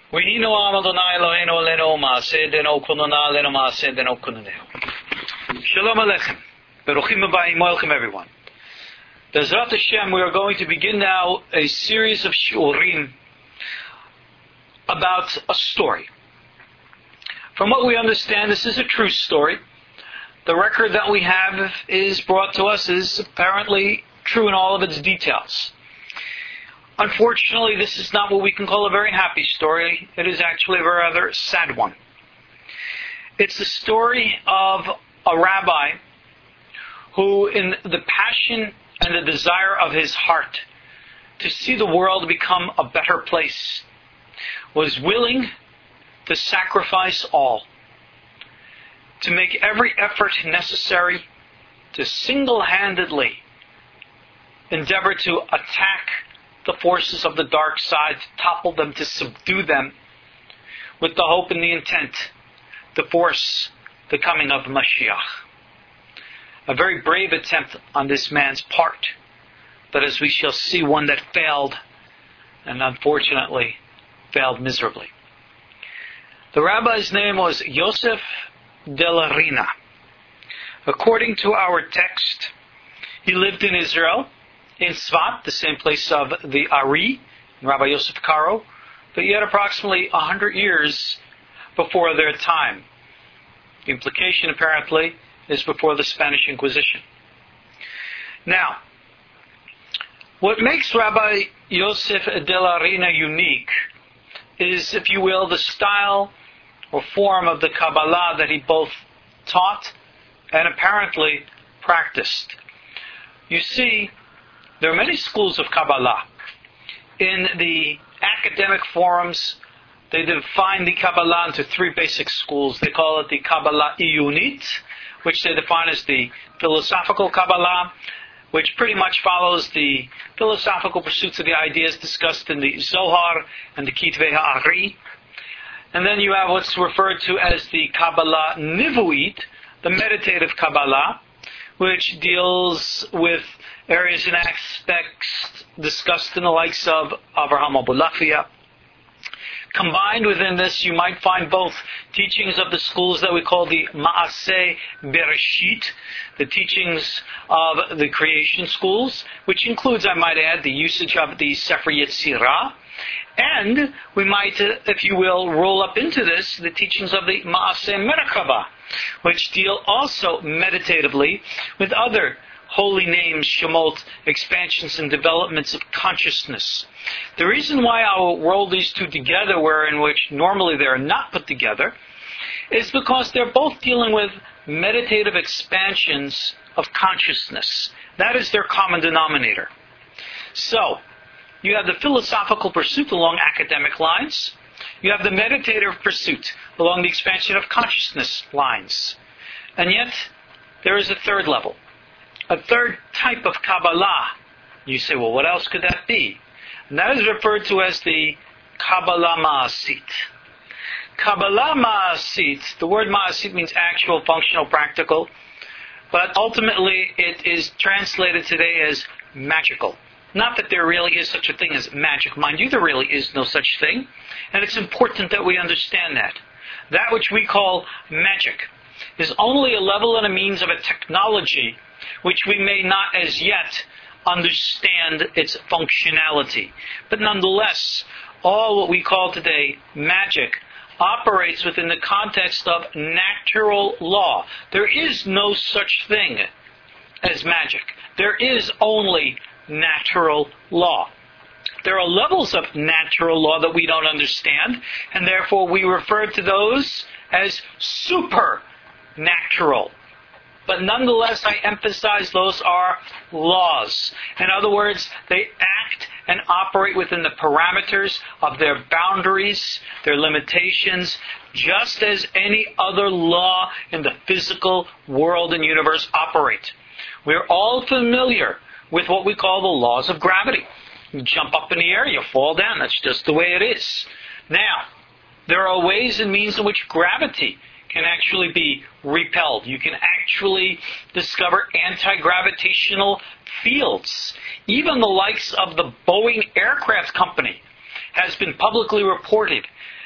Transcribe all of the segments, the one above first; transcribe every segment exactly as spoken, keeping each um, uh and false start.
Shalom Aleichem. Beruchim Abayim. Welcome everyone. Bezrat Hashem, we are going to begin now a series of shiurim about a story. From what we understand, this is a true story. The record that we have is brought to us is apparently true in all of its details. Unfortunately, this is not what we can call a very happy story. It is actually a rather sad one. It's the story of a rabbi who, in the passion and the desire of his heart to see the world become a better place, was willing to sacrifice all, to make every effort necessary to single-handedly endeavor to attack the forces of the dark side, to topple them, to subdue them, with the hope and the intent to force the coming of Mashiach. A very brave attempt on this man's part, but as we shall see, one that failed, and unfortunately failed miserably. The rabbi's name was Yosef Della Rina. According to our text, he lived in Israel, in Tzfat, the same place of the Ari, Rabbi Yosef Karo, but yet approximately a hundred years before their time. The implication, apparently, is before the Spanish Inquisition. Now, what makes Rabbi Yosef Della Rina unique is, if you will, the style or form of the Kabbalah that he both taught and apparently practiced. You see, there are many schools of Kabbalah. In the academic forums, they define the Kabbalah into three basic schools. They call it the Kabbalah Iyunit, which they define as the philosophical Kabbalah, which pretty much follows the philosophical pursuits of the ideas discussed in the Zohar and the Kitvei Ha'ari. And then you have what's referred to as the Kabbalah Nivuit, the meditative Kabbalah, which deals with areas and aspects discussed in the likes of Avraham Abulafia. Combined within this, you might find both teachings of the schools that we call the Maaseh Bereshit, the teachings of the creation schools, which includes, I might add, the usage of the Sefer Yetzirah. And we might, uh, if you will, roll up into this the teachings of the Maaseh Merkabah, which deal also meditatively with other holy names, Shemot, expansions and developments of consciousness. The reason why I'll roll these two together, where in which normally they are not put together, is because they're both dealing with meditative expansions of consciousness. That is their common denominator. So, you have the philosophical pursuit along academic lines. You have the meditative pursuit along the expansion of consciousness lines. And yet, there is a third level. A third type of Kabbalah. You say, well, what else could that be? And that is referred to as the Kabbalah Ma'asit. Kabbalah Ma'asit, the word Ma'asit means actual, functional, practical, but ultimately it is translated today as magical. Not that there really is such a thing as magic. Mind you, there really is no such thing. And it's important that we understand that. That which we call magic is only a level and a means of a technology which we may not as yet understand its functionality. But nonetheless, all what we call today magic operates within the context of natural law. There is no such thing as magic. There is only natural law. There are levels of natural law that we don't understand, and therefore we refer to those as supernatural. But nonetheless, I emphasize those are laws. In other words, they act and operate within the parameters of their boundaries, their limitations, just as any other law in the physical world and universe operate. We're all familiar with what we call the laws of gravity. You jump up in the air, you fall down. That's just the way it is. Now, there are ways and means in which gravity can actually be repelled. You can actually discover anti-gravitational fields. Even the likes of the Boeing Aircraft Company has been publicly reported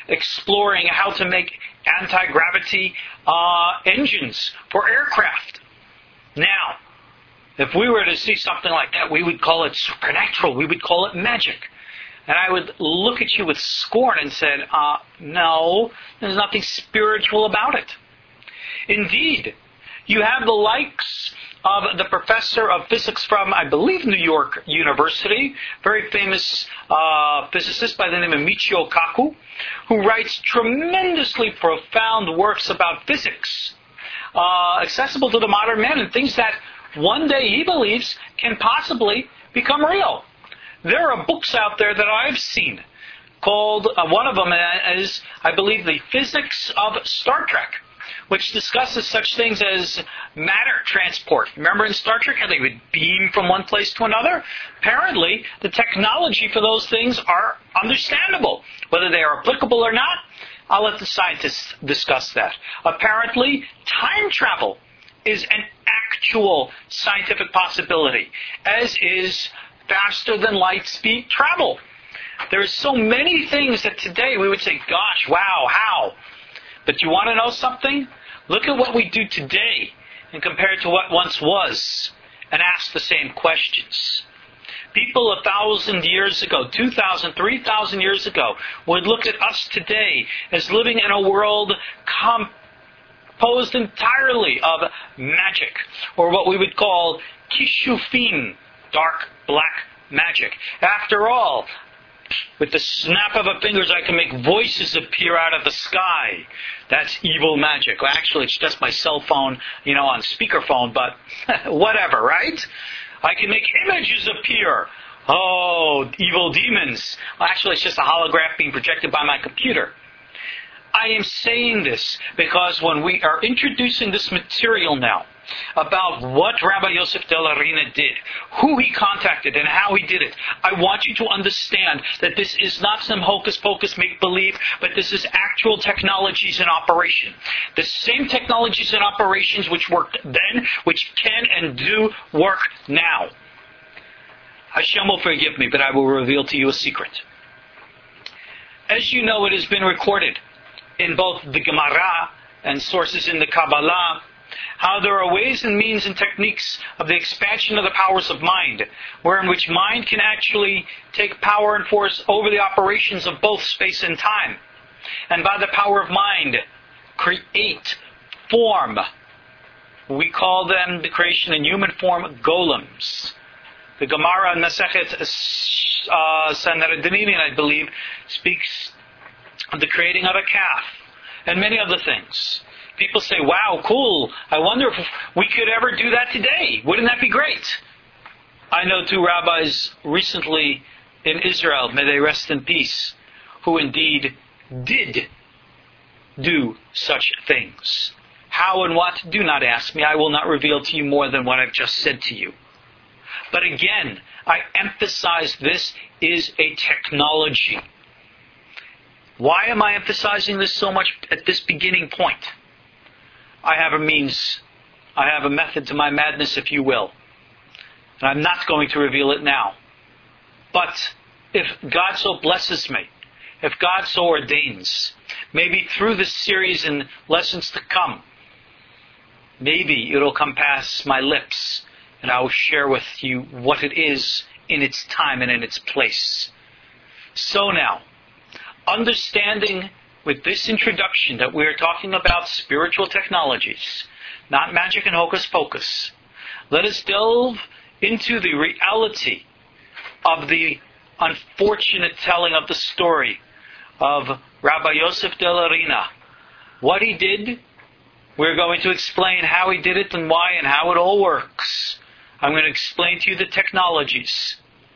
exploring how to make anti-gravity uh, engines for aircraft. Now, if we were to see something like that, we would call it supernatural. We would call it magic. And I would look at you with scorn and said, uh, no, there's nothing spiritual about it. Indeed, you have the likes of the professor of physics from, I believe, New York University, very famous uh, physicist by the name of Michio Kaku, who writes tremendously profound works about physics, uh, accessible to the modern man, and things that one day he believes can possibly become real. There are books out there that I've seen called, uh, one of them is, I believe, The Physics of Star Trek, which discusses such things as matter transport. Remember in Star Trek how they would beam from one place to another? Apparently, the technology for those things are understandable. Whether they are applicable or not, I'll let the scientists discuss that. Apparently, time travel is an actual scientific possibility, as is faster than light speed travel. There's so many things that today we would say, gosh, wow, how? But you want to know something? Look at what we do today and compare it to what once was and ask the same questions. People a thousand years ago, two thousand, three thousand years ago would look at us today as living in a world composed entirely of magic, or what we would call kishufim, dark black magic. After all, with the snap of a fingers, I can make voices appear out of the sky. That's evil magic. Well, actually, it's just my cell phone, you know, on speakerphone, but whatever, right? I can make images appear. Oh, evil demons. Well, actually, it's just a holograph being projected by my computer. I am saying this because when we are introducing this material now about what Rabbi Yosef Della Rina did, who he contacted, and how he did it, I want you to understand that this is not some hocus-pocus make-believe, but this is actual technologies in operation. The same technologies and operations which worked then, which can and do work now. Hashem will forgive me, but I will reveal to you a secret. As you know, it has been recorded in both the Gemara and sources in the Kabbalah, how there are ways and means and techniques of the expansion of the powers of mind, wherein which mind can actually take power and force over the operations of both space and time. And by the power of mind, create, form. We call them, the creation in human form, golems. The Gemara in Masechet uh, Sanhedrin, I believe, speaks of the creating of a calf, and many other things. People say, wow, cool, I wonder if we could ever do that today. Wouldn't that be great? I know two rabbis recently in Israel, may they rest in peace, who indeed did do such things. How and what? Do not ask me. I will not reveal to you more than what I've just said to you. But again, I emphasize this is a technology. Why am I emphasizing this so much at this beginning point? I have a means, I have a method to my madness, if you will. And I'm not going to reveal it now. But if God so blesses me, if God so ordains, maybe through this series and lessons to come, maybe it'll come past my lips and I will share with you what it is in its time and in its place. So now, understanding with this introduction that we are talking about spiritual technologies, not magic and hocus pocus, let us delve into the reality of the unfortunate telling of the story of Rabbi Yosef Della Rina. What he did, we're going to explain how he did it and why and how it all works. I'm going to explain to you the technologies.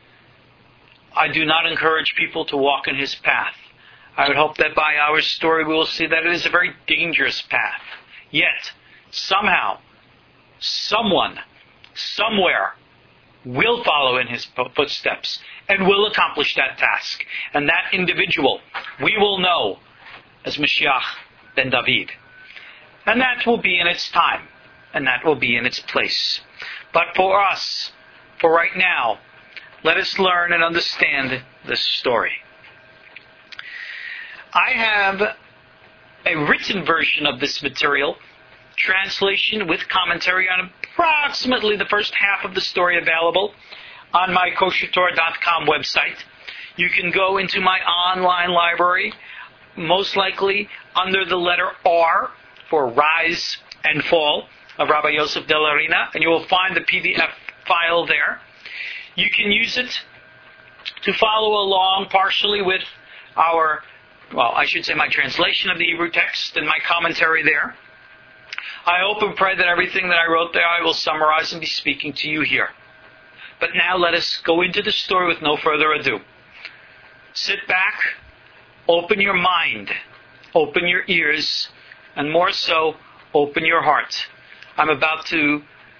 I do not encourage people to walk in his path. I would hope that by our story we will see that it is a very dangerous path. Yet, somehow, someone, somewhere, will follow in his footsteps and will accomplish that task. And that individual we will know as Mashiach ben David. And that will be in its time. And that will be in its place. But for us, for right now, let us learn and understand this story. I have a written version of this material, translation with commentary on approximately the first half of the story available on my kosher torah dot com website. You can go into my online library, most likely under the letter R for Rise and Fall of Rabbi Yosef Della Rina, and you will find the P D F file there. You can use it to follow along partially with our, well, I should say my translation of the Hebrew text and my commentary there. I hope and pray that everything that I wrote there I will summarize and be speaking to you here. But now let us go into the story with no further ado. Sit back, open your mind, open your ears, and more so, open your heart. I'm about to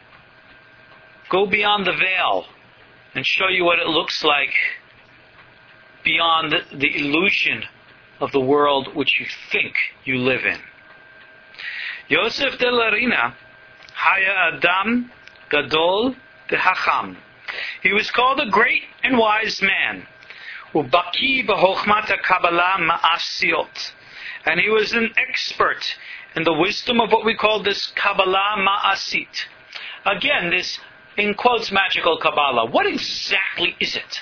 go beyond the veil and show you what it looks like beyond the, the illusion of the world which you think you live in. Yosef Della Rina, Haya Adam Gadol V'Hacham. He was called a great and wise man. Ubaki b'Chochmat HaKabbalah Ma'asiot. And he was an expert in the wisdom of what we call this Kabbalah Ma'asit. Again, this, in quotes, magical Kabbalah. What exactly is it?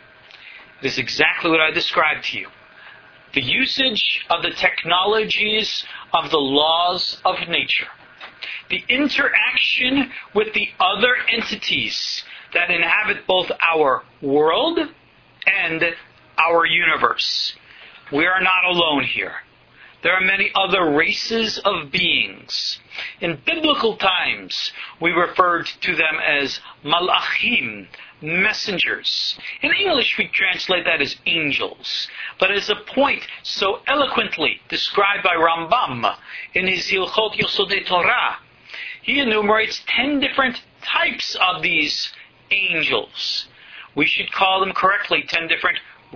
It is exactly what I described to you. The usage of the technologies of the laws of nature. The interaction with the other entities that inhabit both our world and our universe. We are not alone here. There are many other races of beings. In biblical times, we referred to them as malachim, messengers. In English, we translate that as angels. But as a point so eloquently described by Rambam in his Hilchot Yosodei Torah, he enumerates ten different types of these angels. We should call them correctly ten different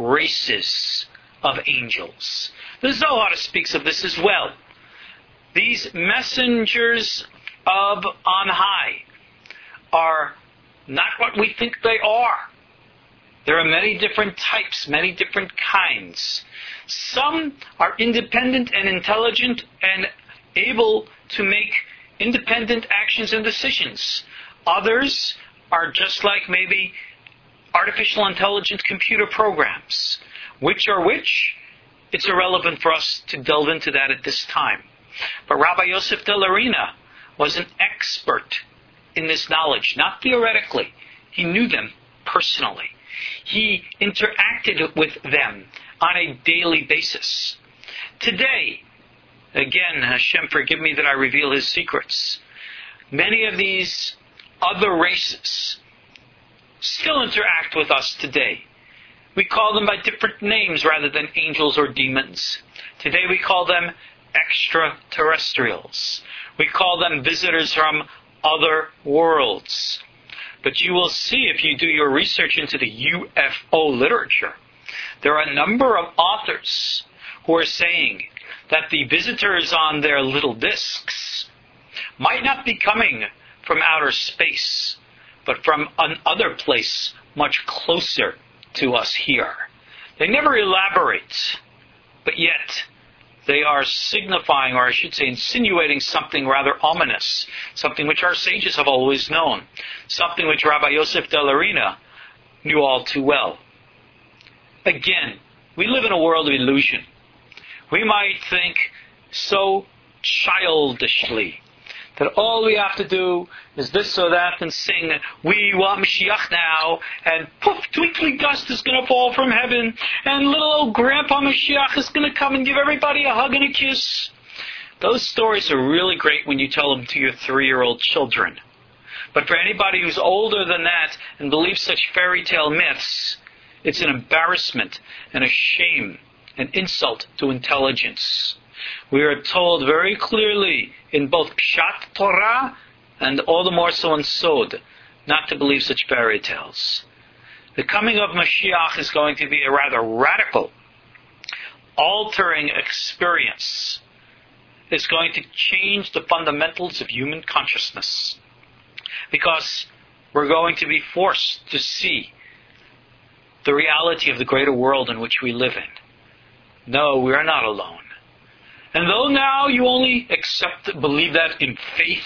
races of angels. The Zohar speaks of this as well. These messengers of on high are not what we think they are. There are many different types, many different kinds. Some are independent and intelligent and able to make independent actions and decisions. Others are just like maybe artificial intelligent computer programs. Which are which? It's irrelevant for us to delve into that at this time. But Rabbi Yosef Della Rina was an expert in this knowledge, not theoretically. He knew them personally. He interacted with them on a daily basis. Today, again, Hashem forgive me that I reveal His secrets, many of these other races still interact with us today. We call them by different names rather than angels or demons. Today we call them extraterrestrials. We call them visitors from other worlds. But you will see if you do your research into the U F O literature, there are a number of authors who are saying that the visitors on their little discs might not be coming from outer space, but from another place much closer to us here. They never elaborate, but yet they are signifying, or I should say insinuating, something rather ominous, something which our sages have always known, something which Rabbi Yosef Della Rina knew all too well. Again, we live in a world of illusion. We might think so childishly that all we have to do is this or that and sing, we want Mashiach now, and poof, twinkling dust is going to fall from heaven, and little old Grandpa Mashiach is going to come and give everybody a hug and a kiss. Those stories are really great when you tell them to your three-year-old children. But for anybody who's older than that and believes such fairy tale myths, it's an embarrassment and a shame, an insult to intelligence. We are told very clearly in both Pshat Torah and all the more so in Sod not to believe such fairy tales. The coming of Mashiach is going to be a rather radical, altering experience. It's going to change the fundamentals of human consciousness, because we're going to be forced to see the reality of the greater world in which we live in. No, we are not alone. And though now you only accept, believe that in faith,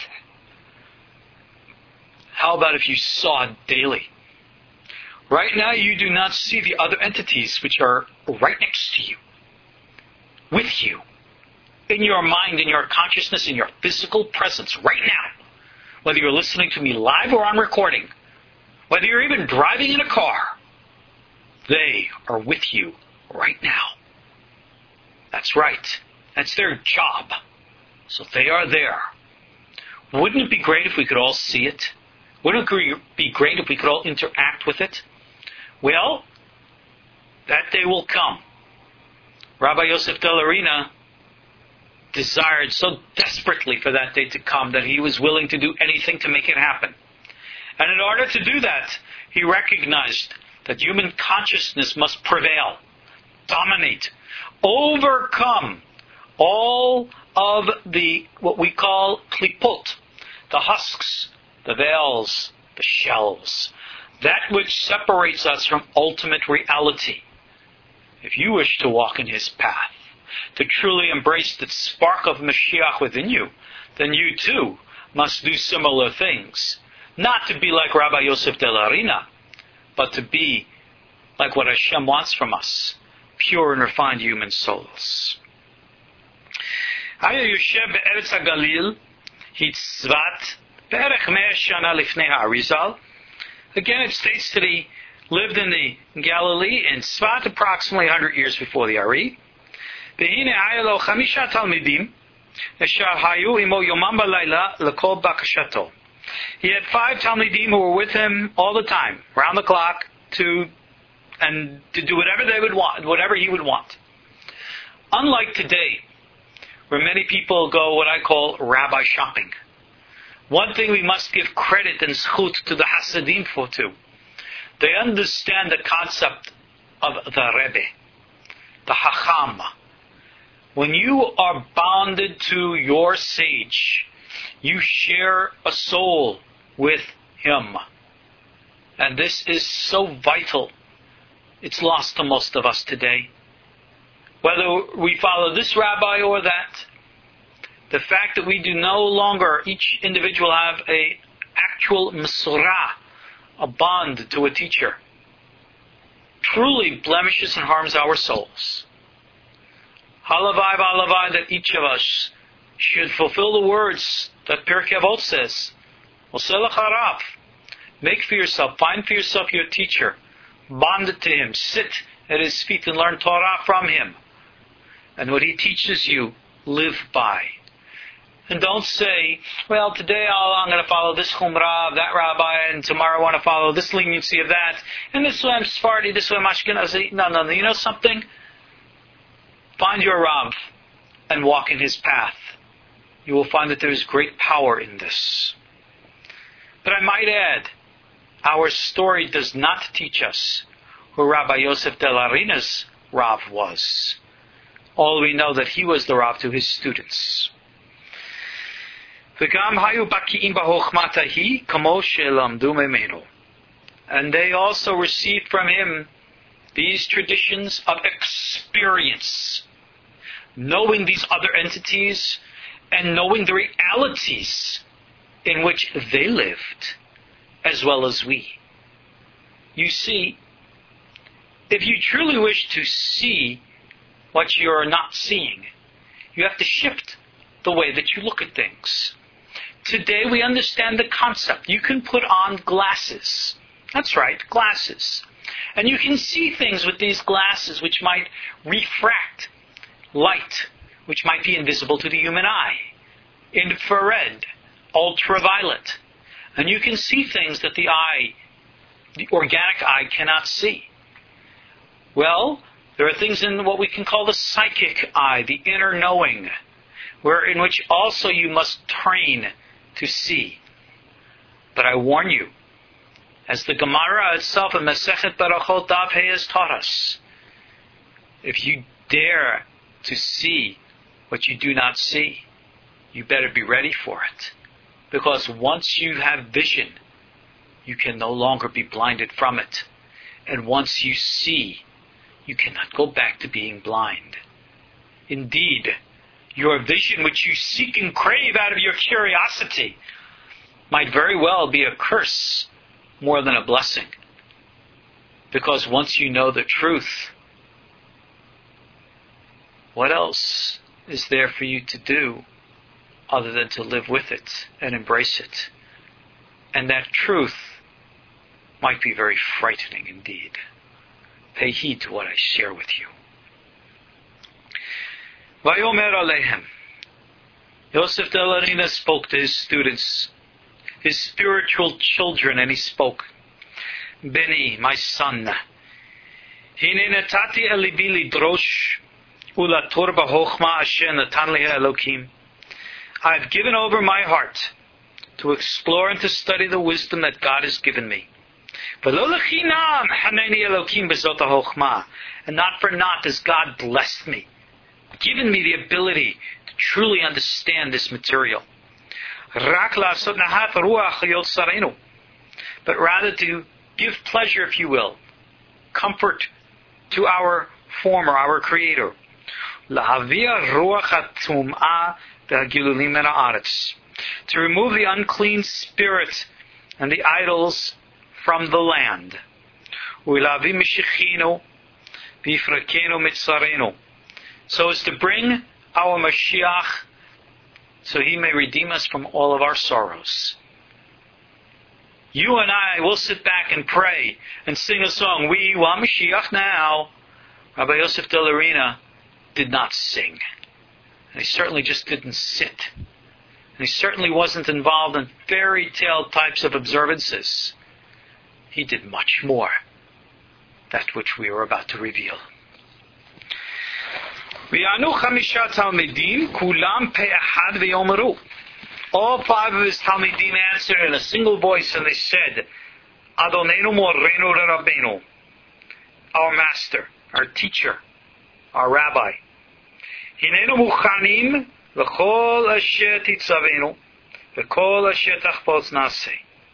how about if you saw it daily? Right now you do not see the other entities which are right next to you, with you, in your mind, in your consciousness, in your physical presence right now. Whether you're listening to me live or on recording, whether you're even driving in a car, they are with you right now. That's right. That's their job. So they are there. Wouldn't it be great if we could all see it? Wouldn't it be great if we could all interact with it? Well, that day will come. Rabbi Yosef Delarina desired so desperately for that day to come that he was willing to do anything to make it happen. And in order to do that, he recognized that human consciousness must prevail, dominate, overcome all of the, what we call klipot, the husks, the veils, the shells, that which separates us from ultimate reality. If you wish to walk in His path, to truly embrace the spark of Mashiach within you, then you too must do similar things. Not to be like Rabbi Yosef Delarina, but to be like what Hashem wants from us, pure and refined human souls. היה יושב בארץ הגליל, הצבת, בערך מאה שנה לפני האריזל. Again, it states that he lived in the Galilee in Tzvat approximately one hundred years before the Ari. והנה היה לו חמישה תלמידים, אשר היו עמו יומם ולילה לכל בקשתו. He had five Talmidim who were with him all the time, round the clock, to and to do whatever they would want, whatever he would want. Unlike today, where many people go what I call rabbi shopping. One thing we must give credit and zchut to the Hasidim for too. They understand the concept of the Rebbe, the Hacham. When you are bonded to your sage, you share a soul with him. And this is so vital. It's lost to most of us today. Whether we follow this rabbi or that, the fact that we do no longer, each individual have a actual mesorah, a bond to a teacher, truly blemishes and harms our souls. Halavai v'alavai that each of us should fulfill the words that Pirkei Avot says, Oseh lecha rav. Make for yourself, find for yourself your teacher, bond it to him, sit at his feet and learn Torah from him. And what he teaches you, live by. And don't say, well, today I'm going to follow this chumrah of that rabbi, and tomorrow I want to follow this leniency of that, and this way I'm Sephardi, this way I'm Ashkenazi. No, no, no. You know something? Find your Rav and walk in his path. You will find that there is great power in this. But I might add, our story does not teach us who Rabbi Yosef Delarina's Rav was. All we know that he was the Rav to his students. And they also received from him these traditions of experience, knowing these other entities and knowing the realities in which they lived, as well as we. You see, if you truly wish to see what you're not seeing, you have to shift the way that you look at things. Today we understand the concept. You can put on glasses. That's right, glasses. And you can see things with these glasses which might refract light, which might be invisible to the human eye. Infrared, ultraviolet. And you can see things that the eye, the organic eye, cannot see. Well, there are things in what we can call the psychic eye, the inner knowing, where in which also you must train to see. But I warn you, as the Gemara itself in Masechet Barachot Daf Hey has taught us, if you dare to see what you do not see, you better be ready for it. Because once you have vision, you can no longer be blinded from it. And once you see, you cannot go back to being blind. Indeed, your vision which you seek and crave out of your curiosity might very well be a curse more than a blessing. Because once you know the truth, what else is there for you to do other than to live with it and embrace it? And that truth might be very frightening indeed. Pay heed to what I share with you. Vayomer Alehem. Yosef Della Rina spoke to his students, his spiritual children, and he spoke. Beni, my son, Hine natati elibi lidrosh ulator b'chochma asher natan li Elokim. I have given over my heart to explore and to study the wisdom that God has given me. And not for naught has God blessed me, given me the ability to truly understand this material. But rather to give pleasure, if you will, comfort to our former, our Creator. To remove the unclean spirit and the idols from the land. So as to bring our Mashiach, so He may redeem us from all of our sorrows. You and I will sit back and pray and sing a song. We want Mashiach now. Rabbi Yosef Della Rina did not sing. And he certainly just didn't sit. And he certainly wasn't involved in fairy tale types of observances. He did much more. That which we are about to reveal. All five of his Talmidim answered in a single voice, and they said, Adonenu Morenu Rabbeinu, our master, our teacher, our rabbi. Hinenu Muchanim L'chol Asher Titzavenu L'chol Asher Tachpos Naseh.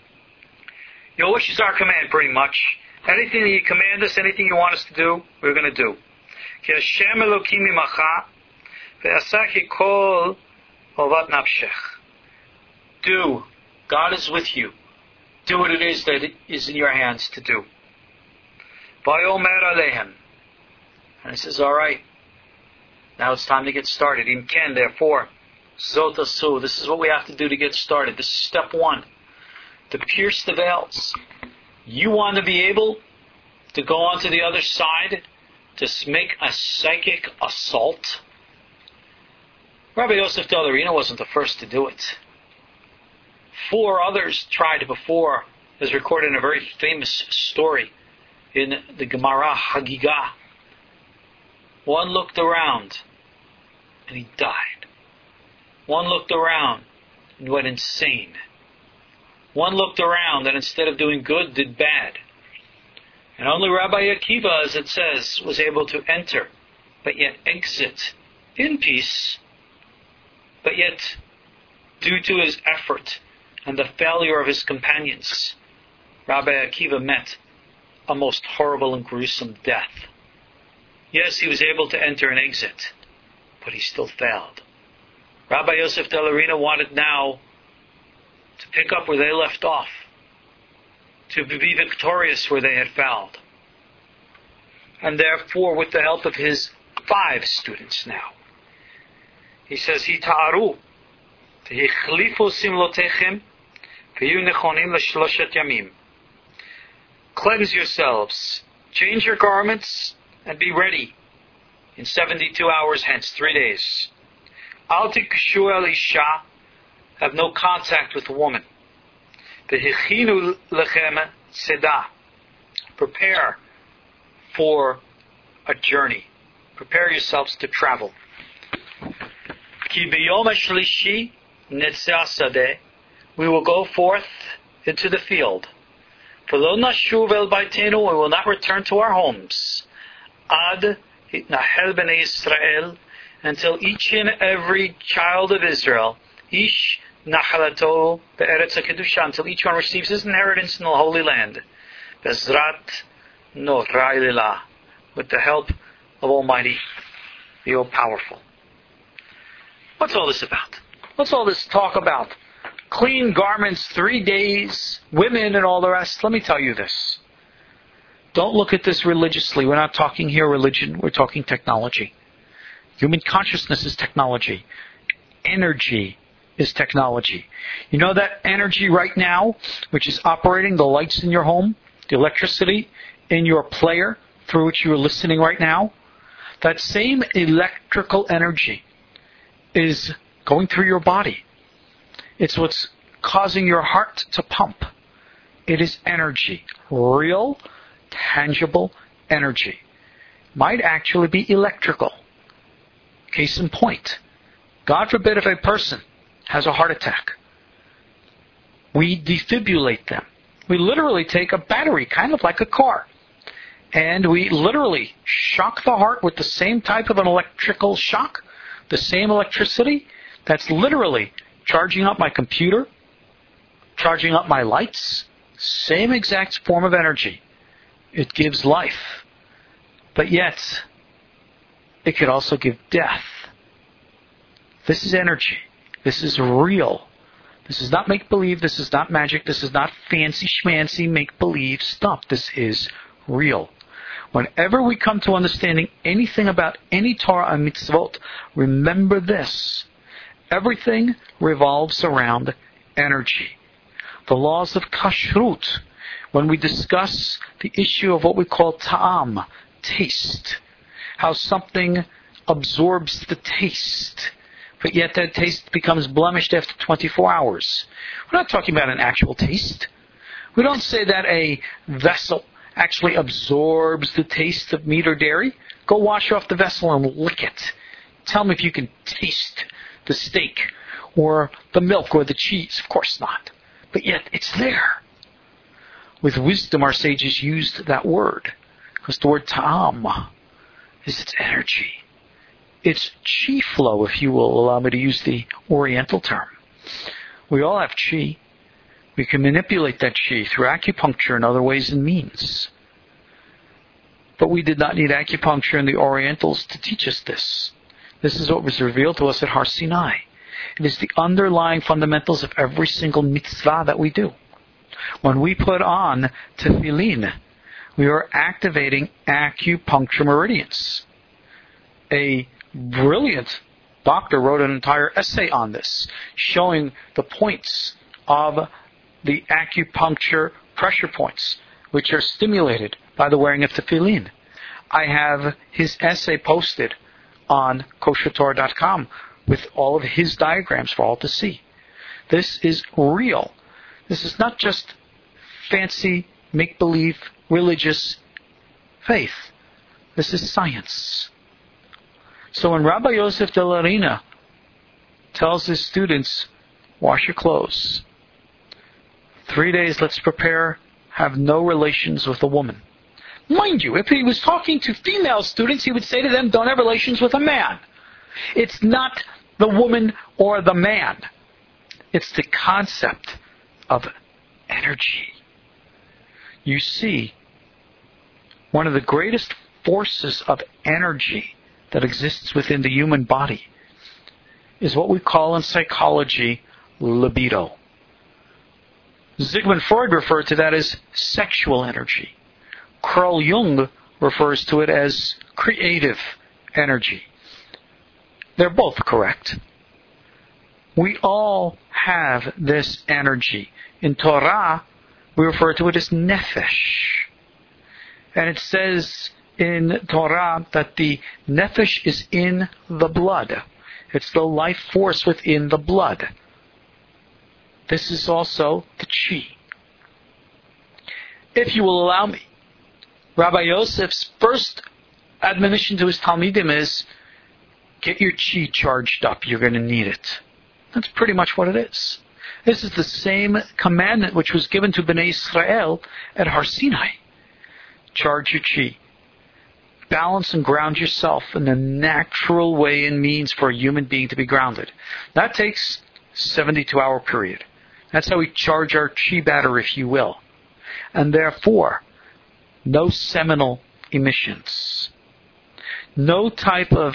Your wish is our command, pretty much. Anything that you command us, anything you want us to do, we're going to do. Ki Hashem Elokim Imacha Ve'asaki Kol Hovat Nafshech. Do. God is with you. Do what it is that is in your hands to do. Vayomer Alehem. And he says, all right, now it's time to get started. Im ken, therefore, Zot Asu. This is what we have to do to get started. This is step one. To pierce the veils. You want to be able to go on to the other side, to make a psychic assault? Rabbi Yosef Della Rina wasn't the first to do it. Four others tried before, as recorded in a very famous story in the Gemara Hagigah. One looked around and he died. One looked around and went insane. One looked around and instead of doing good, did bad. And only Rabbi Akiva, as it says, was able to enter, but yet exit in peace, but yet, due to his effort and the failure of his companions, Rabbi Akiva met a most horrible and gruesome death. Yes, he was able to enter and exit, but he still failed. Rabbi Yosef Della Rina wanted now to pick up where they left off, to be victorious where they had failed. And therefore, with the help of his five students now, he says, Hita'aru, V'hichlifu simlotechem, V'yu nechonim l'shloshet yamim. Cleanse yourselves, change your garments, and be ready in seventy-two hours hence, three days. Al tikshu el isha, have no contact with a woman. V'hichinu lechem sedah, prepare for a journey. Prepare yourselves to travel. Ki b'yom hashlishi netzeh sadeh, we will go forth into the field. V'lo nashuv el baitenu, we will not return to our homes. Ad hitnahel b'nei Yisrael, until each and every child of Israel, ish nachalato be'eretz HaKedusha, until each one receives his inheritance in the Holy Land. Bezrat norai lilah, with the help of Almighty the all-powerful. What's all this about? What's all this talk about? Clean garments, three days, women and all the rest. Let me tell you this. Don't look at this religiously. We're not talking here religion. We're talking technology. Human consciousness is technology. Energy is technology. You know that energy right now, which is operating the lights in your home, the electricity in your player through which you are listening right now? That same electrical energy is going through your body. It's what's causing your heart to pump. It is energy. Real, tangible energy. Might actually be electrical. Case in point. God forbid if a person has a heart attack. We defibrillate them. We literally take a battery, kind of like a car. And we literally shock the heart with the same type of an electrical shock. The same electricity that's literally charging up my computer, charging up my lights. Same exact form of energy. It gives life. But yet, it could also give death. This is energy. This is real. This is not make-believe. This is not magic. This is not fancy schmancy make-believe stuff. This is real. Whenever we come to understanding anything about any Torah and mitzvot, remember this. Everything revolves around energy. The laws of kashrut, when we discuss the issue of what we call ta'am, taste, how something absorbs the taste, but yet that taste becomes blemished after twenty-four hours. We're not talking about an actual taste. We don't say that a vessel actually absorbs the taste of meat or dairy. Go wash off the vessel and lick it. Tell me if you can taste the steak or the milk or the cheese. Of course not. But yet it's there. With wisdom, our sages used that word. Because the word ta'am is its energy. It's chi flow, if you will allow me to use the Oriental term. We all have chi. We can manipulate that chi through acupuncture and other ways and means. But we did not need acupuncture and the Orientals to teach us this. This is what was revealed to us at Har Sinai. It is the underlying fundamentals of every single mitzvah that we do. When we put on tefillin, we are activating acupuncture meridians. A brilliant doctor wrote an entire essay on this, showing the points of the acupuncture pressure points, which are stimulated by the wearing of tefillin. I have his essay posted on kosher torah dot com with all of his diagrams for all to see. This is real. This is not just fancy, make-believe, religious faith. This is science. So when Rabbi Yosef de Larina tells his students, wash your clothes, three days let's prepare, have no relations with a woman. Mind you, if he was talking to female students, he would say to them, don't have relations with a man. It's not the woman or the man. It's the concept of energy. You see, one of the greatest forces of energy that exists within the human body is what we call in psychology libido. Sigmund Freud referred to that as sexual energy. Carl Jung refers to it as creative energy. They're both correct. We all have this energy. In Torah, we refer to it as nefesh. And it says in Torah that the nefesh is in the blood. It's the life force within the blood. This is also the chi. If you will allow me, Rabbi Yosef's first admonition to his Talmidim is, get your chi charged up. You're going to need it. That's pretty much what it is. This is the same commandment which was given to Bnei Israel at Har Sinai. Charge your chi. Balance and ground yourself in the natural way and means for a human being to be grounded. That takes a seventy-two hour period. That's how we charge our chi battery, if you will. And therefore, no seminal emissions. No type of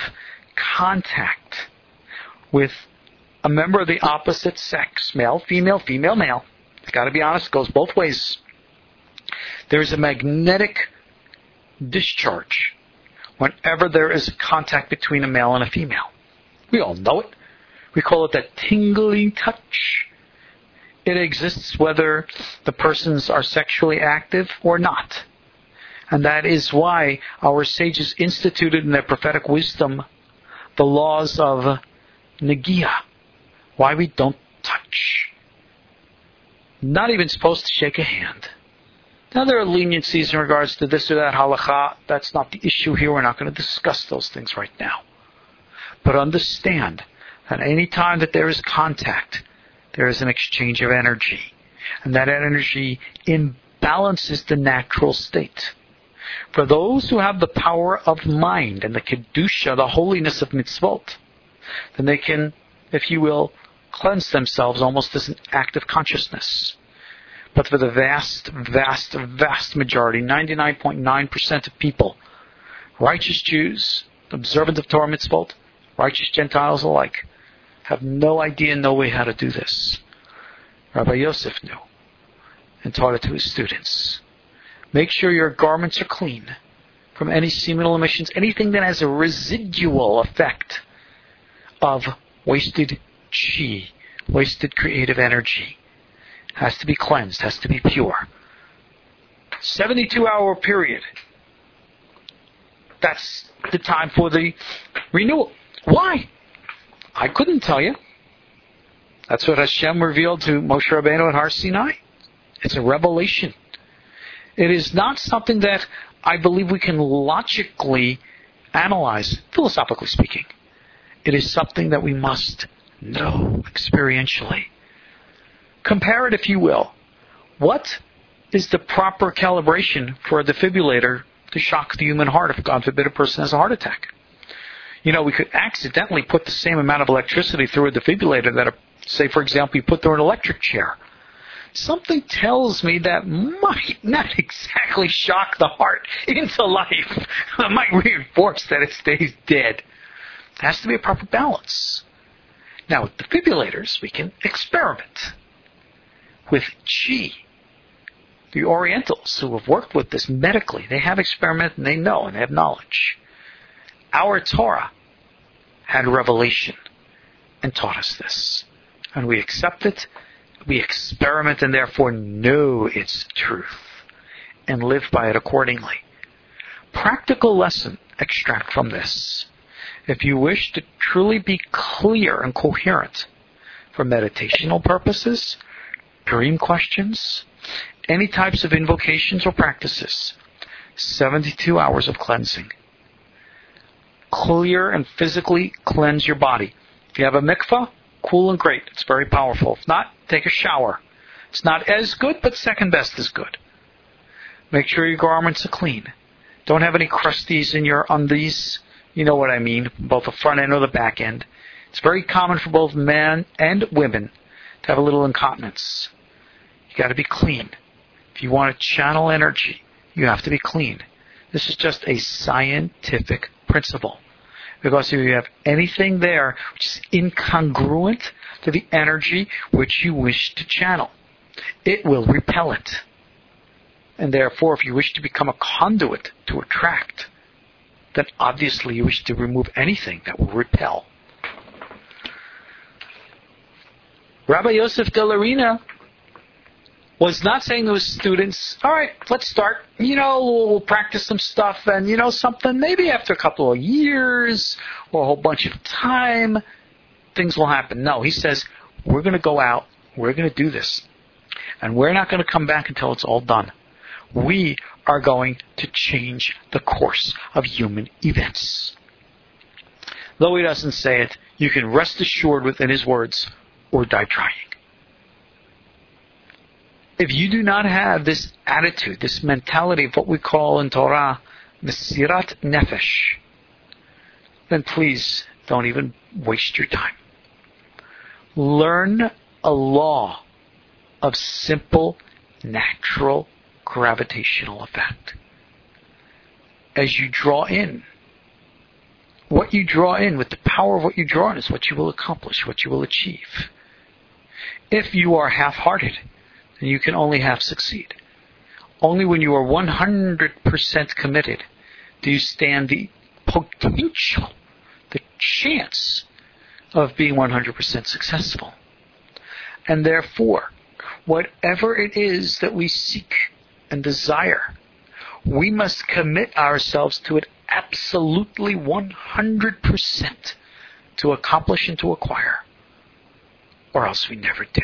contact with a member of the opposite sex, male, female, female, male, I've got to be honest, it goes both ways. There's a magnetic discharge whenever there is contact between a male and a female. We all know it. We call it that tingling touch. It exists whether the persons are sexually active or not. And that is why our sages instituted in their prophetic wisdom the laws of Nagia. Why we don't touch. Not even supposed to shake a hand. Now there are leniencies in regards to this or that halakha. That's not the issue here. We're not going to discuss those things right now. But understand that any time that there is contact, there is an exchange of energy. And that energy imbalances the natural state. For those who have the power of mind and the kedusha, the holiness of mitzvot, then they can, if you will, cleanse themselves almost as an act of consciousness. But for the vast, vast, vast majority, ninety-nine point nine percent of people, righteous Jews, observant of Torah mitzvot, righteous Gentiles alike, have no idea, no way how to do this. Rabbi Yosef knew and taught it to his students. Make sure your garments are clean from any seminal emissions, anything that has a residual effect of wasted chi, wasted creative energy. Has to be cleansed, has to be pure. seventy-two hour period. That's the time for the renewal. Why? I couldn't tell you. That's what Hashem revealed to Moshe Rabbeinu at Har Sinai. It's a revelation. It is not something that I believe we can logically analyze, philosophically speaking. It is something that we must know experientially. Compare it, if you will. What is the proper calibration for a defibrillator to shock the human heart if, God forbid, a person has a heart attack? You know, we could accidentally put the same amount of electricity through a defibrillator that, a, say, for example, you put through an electric chair. Something tells me that might not exactly shock the heart into life. It might reinforce that it stays dead. It has to be a proper balance. Now, with defibrillators, we can experiment with chi. The Orientals who have worked with this medically, they have experimented and they know and they have knowledge. Our Torah had revelation and taught us this. And we accept it, we experiment and therefore know its truth and live by it accordingly. Practical lesson extract from this. If you wish to truly be clear and coherent for meditational purposes, dream questions, any types of invocations or practices, seventy-two hours of cleansing. Clear and physically cleanse your body. If you have a mikvah, cool and great. It's very powerful. If not, take a shower. It's not as good, but second best is good. Make sure your garments are clean. Don't have any crusties in your undies. You know what I mean, both the front end or the back end. It's very common for both men and women to have a little incontinence. You got to be clean. If you want to channel energy, you have to be clean. This is just a scientific principle. Because if you have anything there which is incongruent to the energy which you wish to channel, it will repel it. And therefore, if you wish to become a conduit to attract, then obviously you wish to remove anything that will repel. Rabbi Yosef de Larina was not saying to his students, all right, let's start, you know, we'll, we'll practice some stuff, and you know something, maybe after a couple of years or a whole bunch of time, things will happen. No, he says, we're going to go out, we're going to do this, and we're not going to come back until it's all done. We are going to change the course of human events. Though he doesn't say it, you can rest assured within his words, or die trying. If you do not have this attitude, this mentality of what we call in Torah, Mesirat Nefesh, then please don't even waste your time. Learn a law of simple, natural, gravitational effect. As you draw in, what you draw in, with the power of what you draw in, is what you will accomplish, what you will achieve. If you are half-hearted, then you can only half succeed. Only when you are one hundred percent committed do you stand the potential, the chance of being one hundred percent successful. And therefore, whatever it is that we seek and desire, we must commit ourselves to it absolutely one hundred percent to accomplish and to acquire, or else we never do.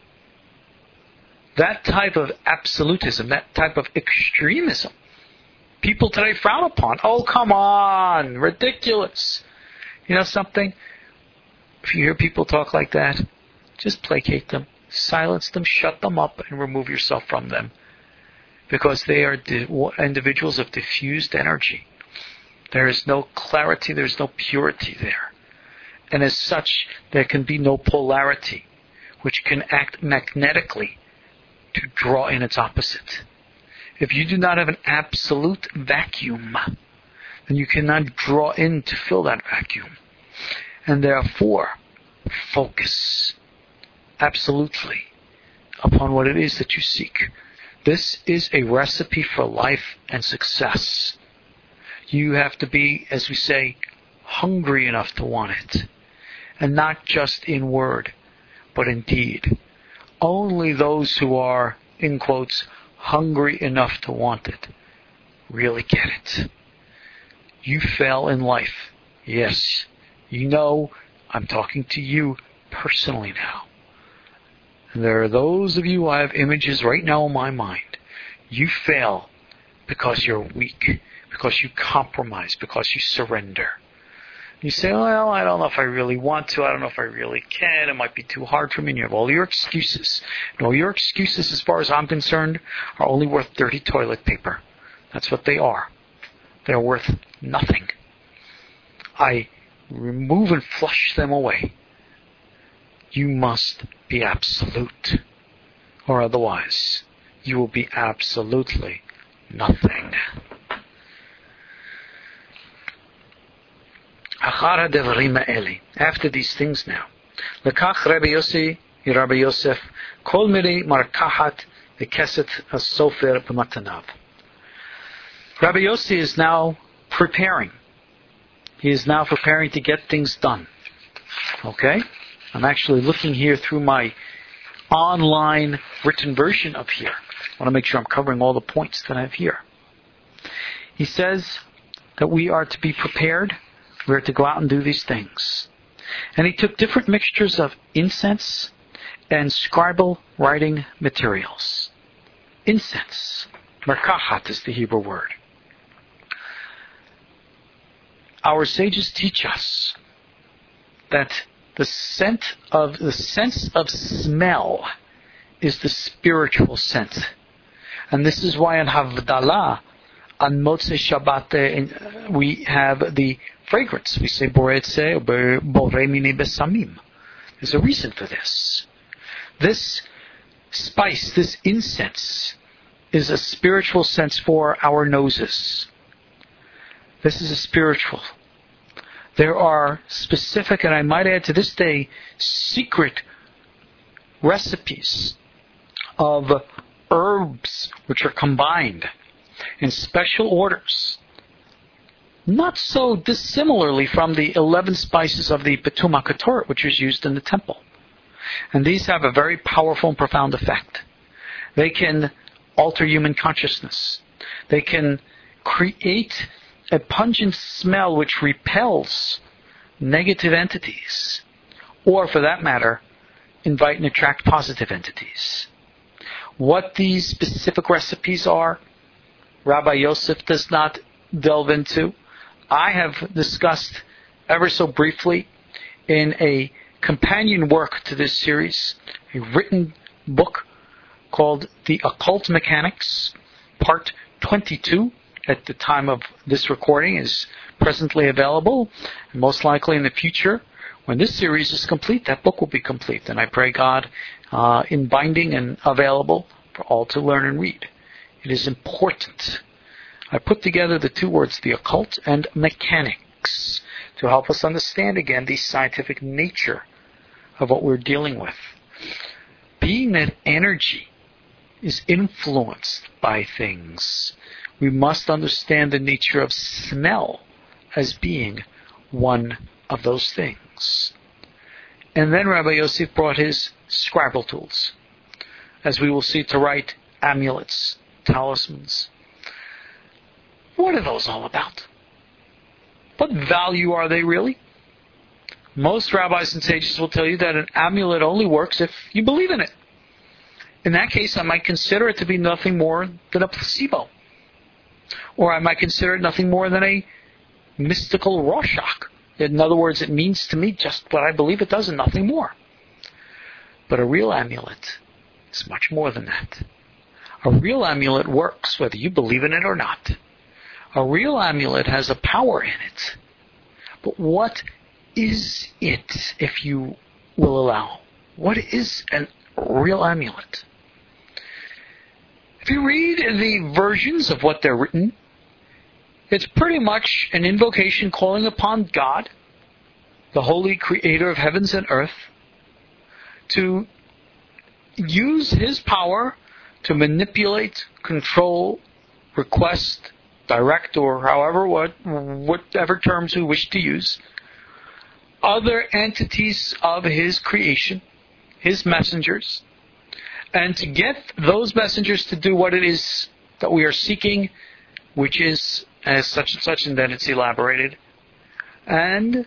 That type of absolutism, that type of extremism, people today frown upon. Oh, come on, ridiculous. You know something? If you hear people talk like that, just placate them, silence them, shut them up, and remove yourself from them. Because they are di- individuals of diffused energy. There is no clarity, there is no purity there. And as such, there can be no polarity, which can act magnetically to draw in its opposite. If you do not have an absolute vacuum, then you cannot draw in to fill that vacuum. And therefore, focus absolutely upon what it is that you seek. This is a recipe for life and success. You have to be, as we say, hungry enough to want it. And not just in word, but in deed. Only those who are, in quotes, hungry enough to want it, really get it. You fail in life. Yes. You know, I'm talking to you personally now. And there are those of you, I have images right now in my mind. You fail because you're weak, because you compromise, because you surrender. You say, well, I don't know if I really want to. I don't know if I really can. It might be too hard for me. And you have all your excuses. And all your excuses, as far as I'm concerned, are only worth dirty toilet paper. That's what they are. They're worth nothing. I remove and flush them away. You must be absolute. Or otherwise, you will be absolutely nothing. After these things now, לקח רבי יוסי, רבי יוסף, כל מיני מרקחת וכסת הסופר במתניו. Rabbi Yossi is now preparing. He is now preparing to get things done. Okay? I'm actually looking here through my online written version of here. I want to make sure I'm covering all the points that I have here. He says that we are to be prepared. We are to go out and do these things. And he took different mixtures of incense and scribal writing materials. Incense. Merkachat is the Hebrew word. Our sages teach us that the scent of the sense of smell is the spiritual scent. And this is why in Havdalah, on Motzei Shabbat, we have the fragrance. We say Boretze or Borei Mine Besamim. There's a reason for this. This spice, this incense, is a spiritual sense for our noses. This is a spiritual. There are specific, and I might add to this day, secret recipes of herbs which are combined in special orders, not so dissimilarly from the eleven spices of the Betum HaKetoret, which is used in the temple. And these have a very powerful and profound effect. They can alter human consciousness. They can create a pungent smell which repels negative entities, or for that matter, invite and attract positive entities. What these specific recipes are, Rabbi Yosef does not delve into. I have discussed ever so briefly in a companion work to this series, a written book called The Occult Mechanics, Part twenty-two, at the time of this recording, is presently available. And most likely in the future, when this series is complete, that book will be complete. And I pray God uh, in binding and available for all to learn and read. It is important. I put together the two words, the occult and mechanics. to help us understand again the scientific nature of what we're dealing with. Being that energy is influenced by things, we must understand the nature of smell as being one of those things. And then Rabbi Yosef brought his Scrabble tools, as we will see, to write amulets, talismans. What are those all about? What value are they really? Most rabbis and sages will tell you that an amulet only works if you believe in it. In that case, I might consider it to be nothing more than a placebo. Or I might consider it nothing more than a mystical Rorschach. In other words, it means to me just what I believe it does and nothing more. But a real amulet is much more than that. A real amulet works whether you believe in it or not. A real amulet has a power in it. But what is it, if you will allow? What is a real amulet? If you read the versions of what they're written, it's pretty much an invocation calling upon God, the holy creator of heavens and earth, to use his power to manipulate, control, request, direct, or however, what, whatever terms we wish to use, other entities of his creation, his messengers, and to get those messengers to do what it is that we are seeking, which is as such and such, and then it's elaborated. And,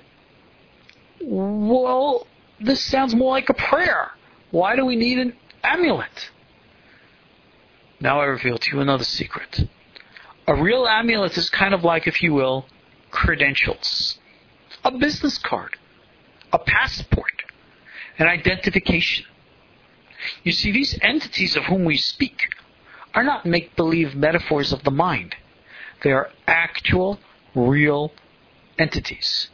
well, this sounds more like a prayer. Why do we need an amulet? Now I reveal to you another secret. A real amulet is kind of like, if you will, credentials. A business card. A passport. An identification. You see, these entities of whom we speak are not make-believe metaphors of the mind. They are actual, real entities.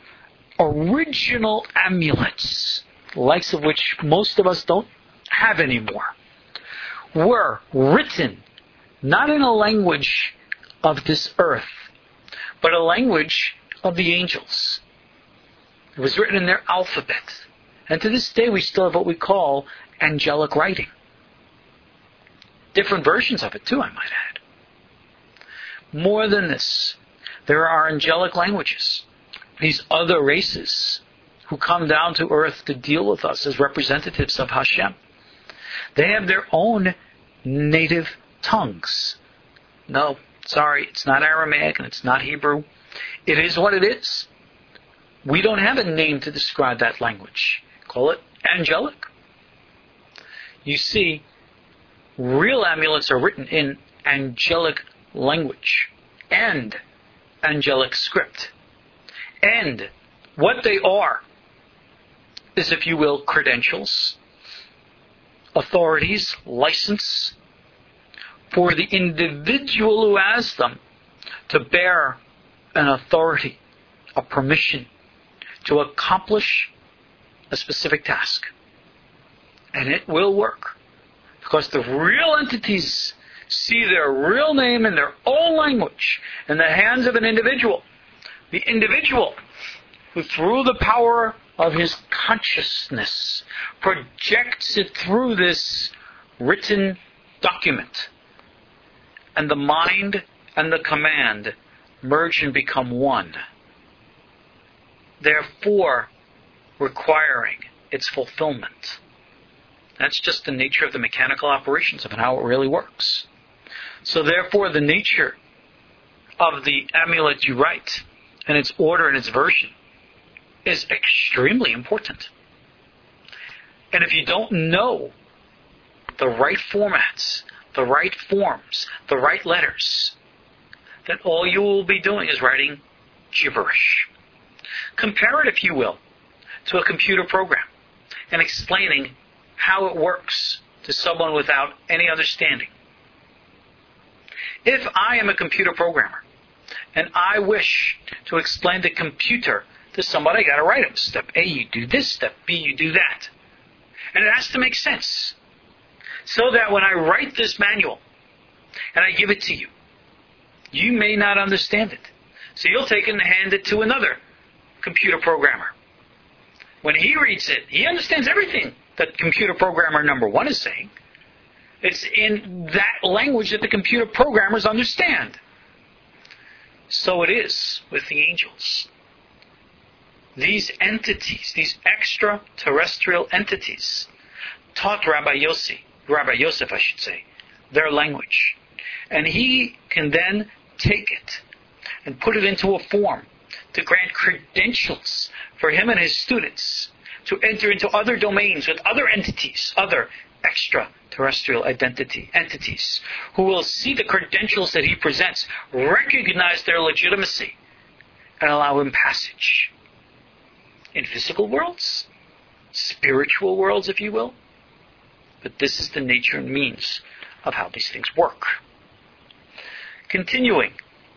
Original amulets, the likes of which most of us don't have anymore, were written not in a language of this earth, but a language of the angels. It was written in their alphabet. And to this day we still have what we call angelic writing. Different versions of it too, I might add. More than this, there are angelic languages. These other races who come down to earth to deal with us as representatives of Hashem. They have their own native tongues. No, sorry, it's not Aramaic and it's not Hebrew. It is what it is. We don't have a name to describe that language. Call it angelic. You see, real amulets are written in angelic language and angelic script. And what they are is, if you will, credentials, authorities, license for the individual who has them to bear an authority, a permission to accomplish a specific task. And it will work. Because the real entities see their real name in their own language in the hands of an individual. The individual who, through the power of his consciousness, projects it through this written document. And the mind and the command merge and become one. Therefore, requiring its fulfillment. That's just the nature of the mechanical operations of how it really works. So therefore, the nature of the amulet you write and its order and its version is extremely important. And if you don't know the right formats, the right forms, the right letters, then all you will be doing is writing gibberish. Compare it, if you will, to a computer program and explaining how it works to someone without any understanding. If I am a computer programmer and I wish to explain the computer to somebody, I got to write it. Step A, you do this. Step B, you do that. And it has to make sense. So that when I write this manual and I give it to you, you may not understand it. So you'll take it and hand it to another computer programmer. When he reads it, he understands everything that computer programmer number one is saying. It's in that language that the computer programmers understand. So it is with the angels. These entities, these extraterrestrial entities, taught Rabbi Yossi, Rabbi Yosef I should say, their language. And he can then take it and put it into a form to grant credentials for him and his students to enter into other domains with other entities, other extraterrestrial identity entities, who will see the credentials that he presents, recognize their legitimacy, and allow him passage. In physical worlds, spiritual worlds, if you will. But this is the nature and means of how these things work. Continuing.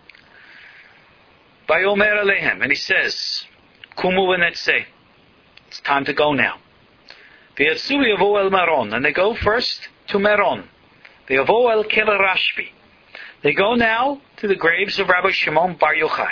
Vayomer Alehem, and he says, Kumu v'netzeh. It's time to go now. V'yatzu yavo el Meron, and they go first to Meron. V'yavo el Kever Rashbi. They go now to the graves of Rabbi Shimon Bar Yochai.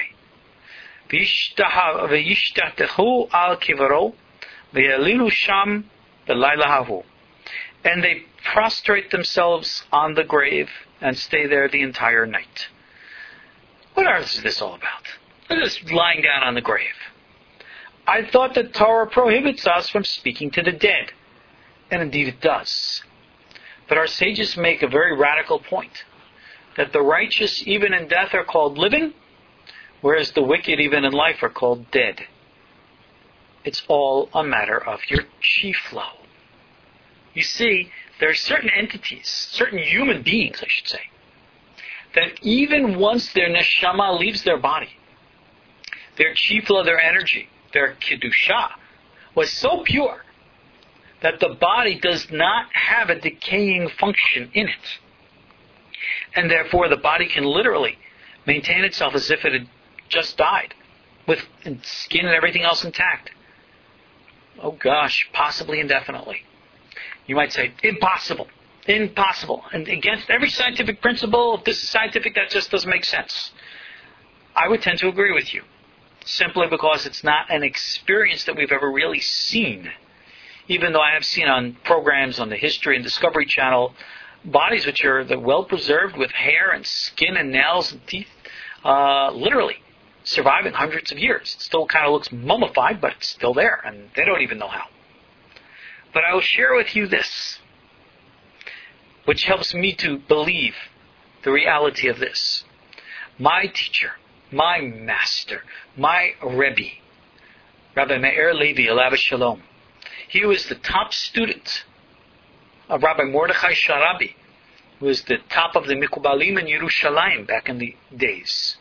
V'yishtatechu al kivaro, v'yalilu sham b'layla hahu. And they prostrate themselves on the grave and stay there the entire night. What on earth is this all about? They're just lying down on the grave. I thought that Torah prohibits us from speaking to the dead. And indeed it does. But our sages make a very radical point. That the righteous, even in death, are called living, whereas the wicked, even in life, are called dead. It's all a matter of your chi flow. You see, there are certain entities, certain human beings, I should say, that even once their neshama leaves their body, their chi flow, their energy, their kedusha, was so pure that the body does not have a decaying function in it. And therefore the body can literally maintain itself as if it had just died, with skin and everything else intact. Oh gosh, possibly indefinitely. You might say, impossible, impossible. And against every scientific principle, if this is scientific, that just doesn't make sense. I would tend to agree with you, simply because it's not an experience that we've ever really seen. Even though I have seen on programs on the History and Discovery Channel, bodies which are well preserved with hair and skin and nails and teeth, uh, literally surviving hundreds of years. It still kind of looks mummified, but it's still there, and they don't even know how. But I will share with you this, which helps me to believe the reality of this. My teacher, my master, my Rebbe, Rabbi Meir Levi, alav shalom, he was the top student of Rabbi Mordechai Sharabi, who was the top of the Mikubalim in Yerushalayim back in the days.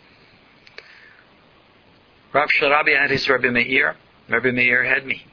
Rabbi Sharabi had his Rabbi Meir, Rabbi Meir had me.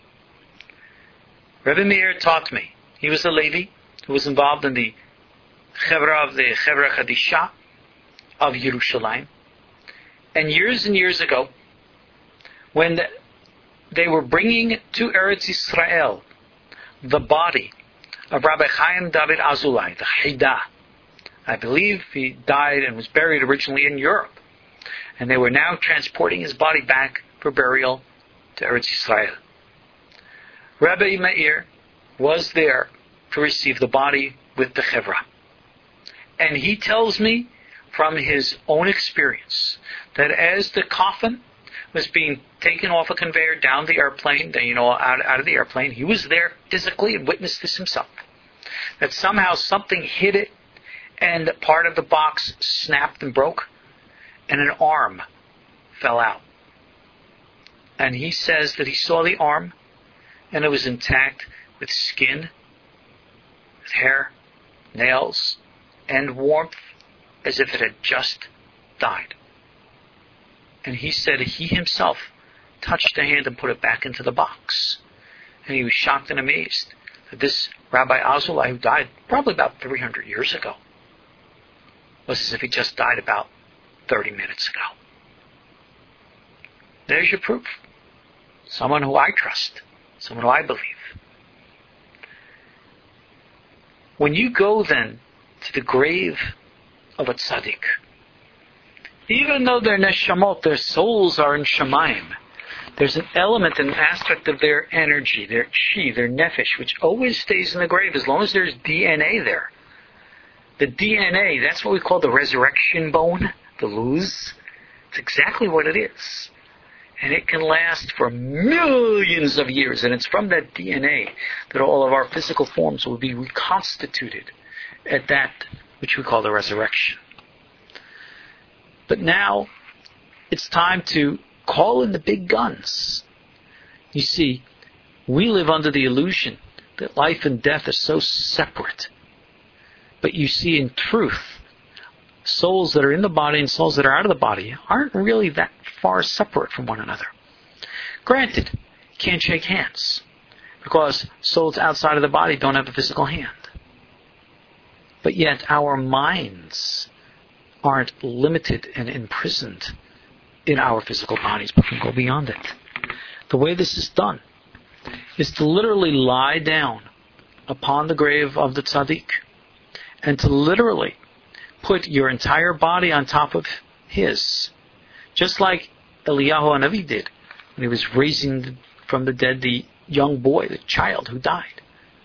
Rabbi Meir taught me. He was a Levi who was involved in the Chevra of the Chevra Chadisha of Yerushalayim. And years and years ago, when they were bringing to Eretz Yisrael the body of Rabbi Chaim David Azulai, the Hida. I believe he died and was buried originally in Europe. And they were now transporting his body back for burial to Eretz Yisrael. Rabbi Meir was there to receive the body with the Chevra. And he tells me from his own experience that as the coffin was being taken off a conveyor down the airplane, you know, out, out of the airplane, he was there physically and witnessed this himself. That somehow something hit it and part of the box snapped and broke and an arm fell out. And he says that he saw the arm and it was intact with skin, with hair, nails, and warmth as if it had just died. And he said he himself touched the hand and put it back into the box. And he was shocked and amazed that this Rabbi Azulai, who died probably about three hundred years ago, was as if he just died about thirty minutes ago. There's your proof. Someone who I trust. Someone who I believe. When you go then to the grave of a tzaddik, even though their neshamot, their souls are in Shamayim, there's an element, an aspect of their energy, their chi, their nefesh, which always stays in the grave as long as there's D N A there. The D N A, that's what we call the resurrection bone, the luz. It's exactly what it is. And it can last for millions of years. And it's from that D N A that all of our physical forms will be reconstituted at that which we call the resurrection. But now, it's time to call in the big guns. You see, we live under the illusion that life and death are so separate. But you see, in truth, souls that are in the body and souls that are out of the body aren't really that far separate from one another. Granted, you can't shake hands, because souls outside of the body don't have a physical hand. But yet our minds aren't limited and imprisoned in our physical bodies, but can go beyond it. The way this is done is to literally lie down upon the grave of the tzaddik and to literally put your entire body on top of his. Just like Eliyahu Hanavi did when he was raising from the dead the young boy, the child who died.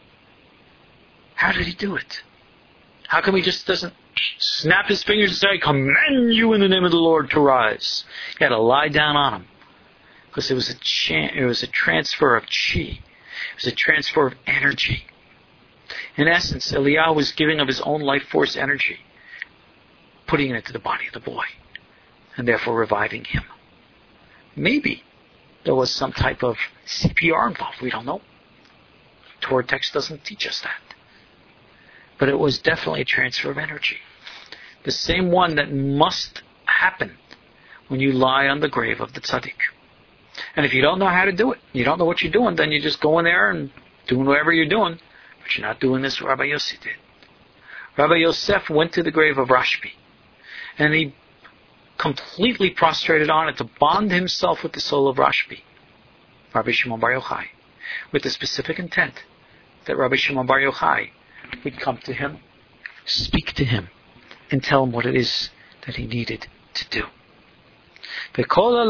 How did he do it? How come he just doesn't snap his fingers and say, I command you in the name of the Lord to rise? He had to lie down on him. Because it was a cha- it was a transfer of chi. It was a transfer of energy. In essence, Eliyahu was giving of his own life force energy, putting it into the body of the boy, and therefore reviving him. Maybe there was some type of C P R involved. We don't know. Torah text doesn't teach us that. But it was definitely a transfer of energy. The same one that must happen when you lie on the grave of the tzaddik. And if you don't know how to do it, you don't know what you're doing, then you just go in there and doing whatever you're doing. But you're not doing this what Rabbi Yossi did. Rabbi Yosef went to the grave of Rashbi. And he completely prostrated on it to bond himself with the soul of Rashbi, Rabbi Shimon Bar Yochai, with the specific intent that Rabbi Shimon Bar Yochai would come to him, speak to him, and tell him what it is that he needed to do. All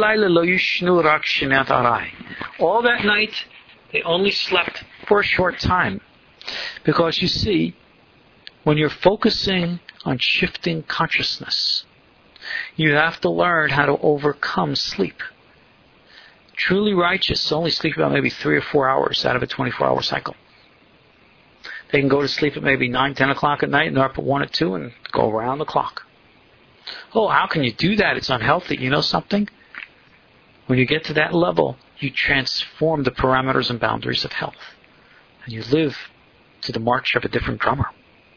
that night, they only slept for a short time. Because you see, when you're focusing on shifting consciousness, you have to learn how to overcome sleep. Truly righteous only sleep about maybe three or four hours out of a twenty-four hour cycle. They can go to sleep at maybe nine, ten o'clock at night and they're up at one or two and go around the clock. Oh, how can you do that? It's unhealthy. You know something? When you get to that level, you transform the parameters and boundaries of health. And you live to the march of a different drummer.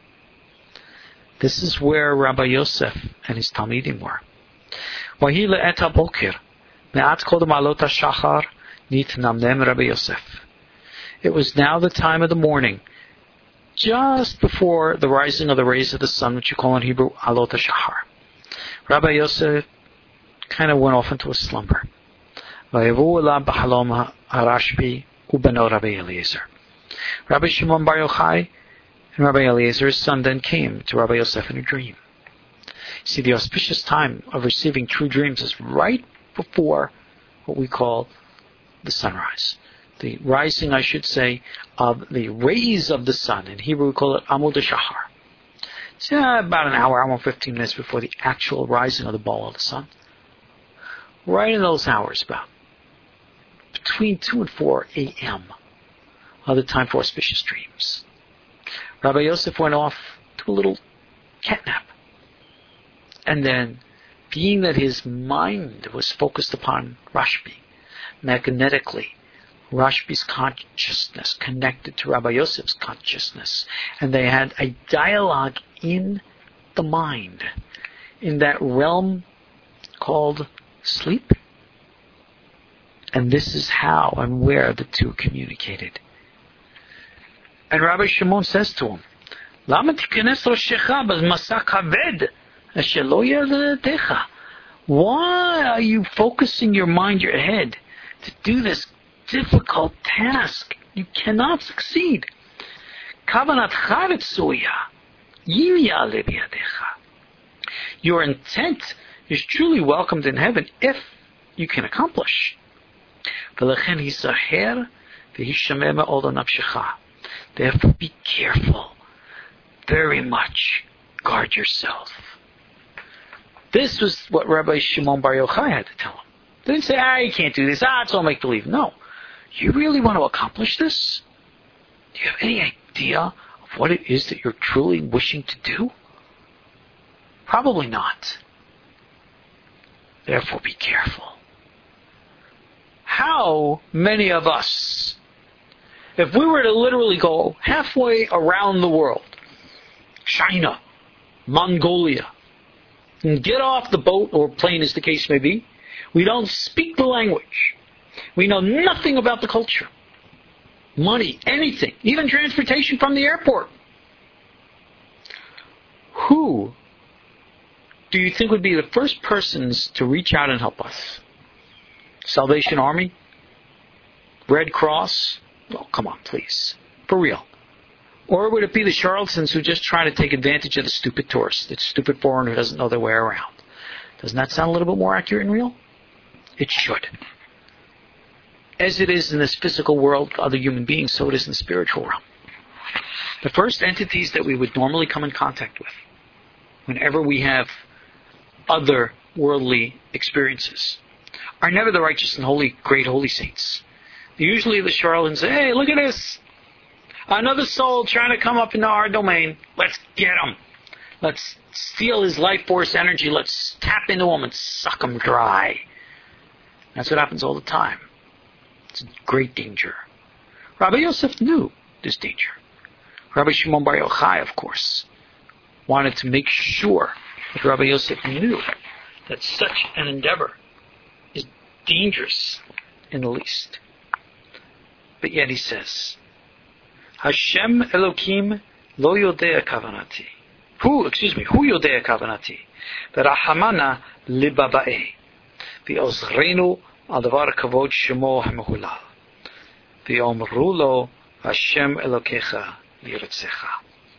This is where Rabbi Yosef and his Talmidim were. Wahi le'et ha-bokir, me'at kodem alot ha-shachar, nitnamnem Rabbi Yosef. It was now the time of the morning, just before the rising of the rays of the sun, which you call in Hebrew alot ha-shachar. Rabbi Yosef kind of went off into a slumber. Vayevu elav b'halom ha-Rashbi u'beno Rabbi Eliezer. Rabbi Shimon Bar Yochai and Rabbi Eliezer, his son, then came to Rabbi Yosef in a dream. See, the auspicious time of receiving true dreams is right before what we call the sunrise. The rising, I should say, of the rays of the sun. In Hebrew, we call it Amud HaShahar. It's uh, about an hour, hour and fifteen minutes before the actual rising of the ball of the sun. Right in those hours, about between two and four a.m., are the time for auspicious dreams. Rabbi Yosef went off to a little catnap. And then, being that his mind was focused upon Rashbi, magnetically, Rashbi's consciousness connected to Rabbi Yosef's consciousness. And they had a dialogue in the mind, in that realm called sleep. And this is how and where the two communicated. And Rabbi Shimon says to him, Lama tikenes roshecha b'masa kaved shelo yadatecha. Why are you focusing your mind, your head, to do this difficult task? You cannot succeed. Kavanatcha retzuya, yim ya'aleh biyadecha. Your intent is truly welcomed in heaven if you can accomplish. ולכן היזהר והישמר מאוד על נפשך. Therefore be careful. Very much guard yourself. This was what Rabbi Shimon Bar Yochai had to tell him. They didn't say, ah, you can't do this. Ah, it's all make-believe. No. You really want to accomplish this? Do you have any idea of what it is that you're truly wishing to do? Probably not. Therefore, be careful. How many of us, if we were to literally go halfway around the world, China, Mongolia, and get off the boat or plane as the case may be, we don't speak the language. We know nothing about the culture. Money, anything, even transportation from the airport. Who do you think would be the first persons to reach out and help us? Salvation Army? Red Cross? Oh, come on, please. For real. Or would it be the charlatans who just try to take advantage of the stupid tourist, the stupid foreigner who doesn't know their way around? Doesn't that sound a little bit more accurate and real? It should. As it is in this physical world, other human beings, so it is in the spiritual realm. The first entities that we would normally come in contact with, whenever we have other worldly experiences, are never the righteous and holy, great holy saints. Usually the charlatans say, hey, look at this. Another soul trying to come up into our domain. Let's get him. Let's steal his life force energy. Let's tap into him and suck him dry. That's what happens all the time. It's a great danger. Rabbi Yosef knew this danger. Rabbi Shimon Bar Yochai, of course, wanted to make sure that Rabbi Yosef knew that such an endeavor is dangerous in the least. But yet he says, Hashem Elokim lo yodea kavanati. Who, excuse me, who yodea kavanati? V'rahamana libaba'eh. V'ozrenu al davar kavod shemo hamehulal. V'omru lo Hashem Elokecha yiratzecha.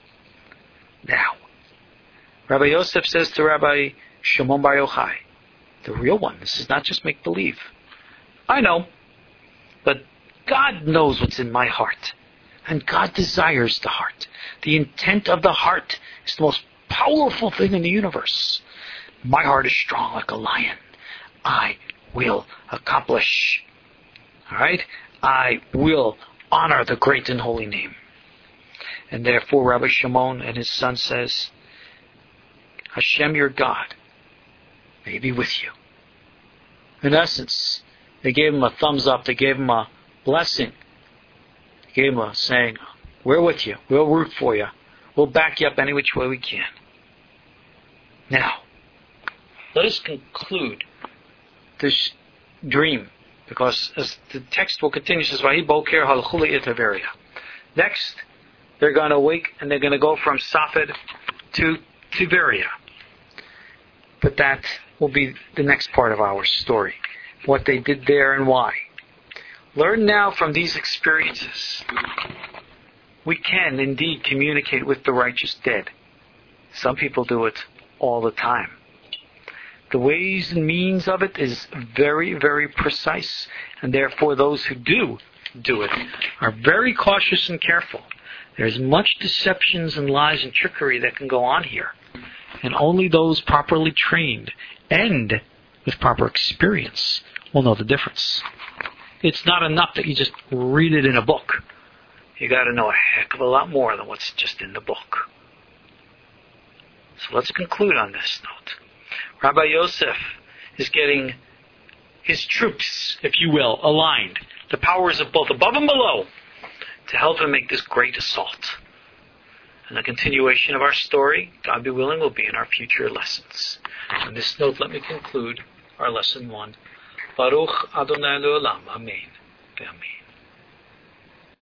Now, Rabbi Yosef says to Rabbi Shimon Bar Yochai, the real one, this is not just make-believe. I know, but God knows what's in my heart. And God desires the heart. The intent of the heart is the most powerful thing in the universe. My heart is strong like a lion. I will accomplish. Alright? I will honor the great and holy name. And therefore Rabbi Shimon and his son says, Hashem, your God, may be with you. In essence, they gave him a thumbs up. They gave him a blessing. They gave him a saying, we're with you. We'll root for you. We'll back you up any which way we can. Now, let us conclude this dream, because as the text will continue, it says, Vahi boker halchuli itaveria. Next, they're going to wake and they're going to go from Safed to Tiberia. But that will be the next part of our story. What they did there and why. Learn now from these experiences. We can indeed communicate with the righteous dead. Some people do it all the time. The ways and means of it is very, very precise. And therefore those who do do it are very cautious and careful. There's much deceptions and lies and trickery that can go on here. And only those properly trained and with proper experience will know the difference. It's not enough that you just read it in a book. You got to know a heck of a lot more than what's just in the book. So let's conclude on this note. Rabbi Yosef is getting his troops, if you will, aligned. The powers of both above and below to help him make this great assault. And the continuation of our story, God be willing, will be in our future lessons. On this note, let me conclude our lesson one. Baruch Adonai Le'olam. Amen. Amen.